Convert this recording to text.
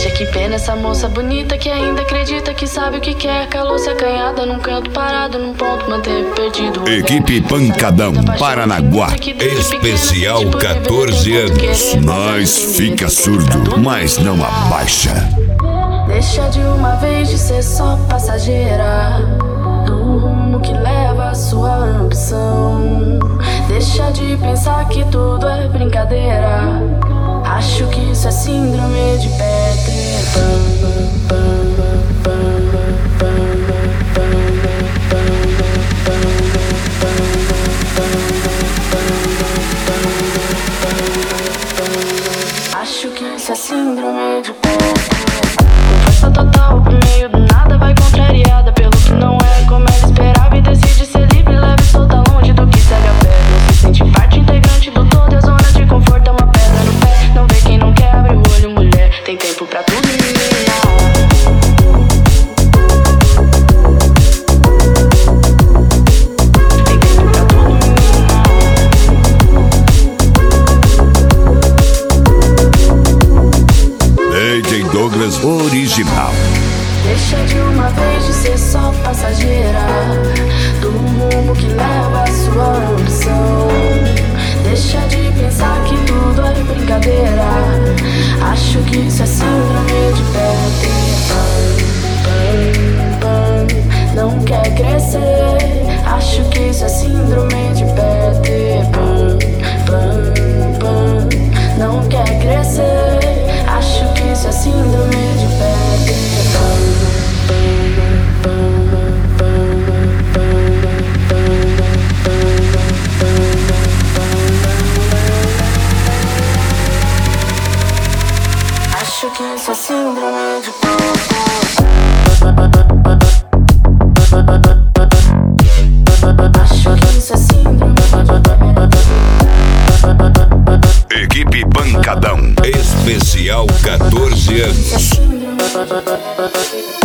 Veja que pena essa moça bonita que ainda acredita que sabe o que quer. Calou-se acanhada num canto parado, num ponto manteve perdido. Equipe Pancadão, Paranaguá. Especial 14 anos. Nós fica surdo, mas não abaixa. Deixa de uma vez de ser só passageira do rumo que leva a sua ambição. Deixa de pensar que tudo é brincadeira. Acho que isso é síndrome de Peter Pan. Acho que isso é síndrome de Peter Pan. Com força total pro meio do nada, vai contrariada pelo que não é como ela esperava e decide ser livre, leve e solta, longe do que segue a pé. Não se sente parte integrante do todo, a zona de conforto é uma pedra no pé. Não vê quem não quer, abre o olho, mulher. Tem tempo pra tudo, menina. DJ Douglas original. Deixa de uma vez de ser só passageira do rumo que leva a sua ambição. Deixa de pensar que tudo é brincadeira. Acho que isso é síndrome de Peter Pan. Não quer crescer. Acho que isso é síndrome de Peter Pan. Não quer crescer. Acho que isso é síndrome de Peter Pan. Acho que isso é síndrome de Peter Pan. Acho que isso é síndrome de Peter Pan. Equipe Pancadão, especial 14 anos. Síndrome de Peter Pan.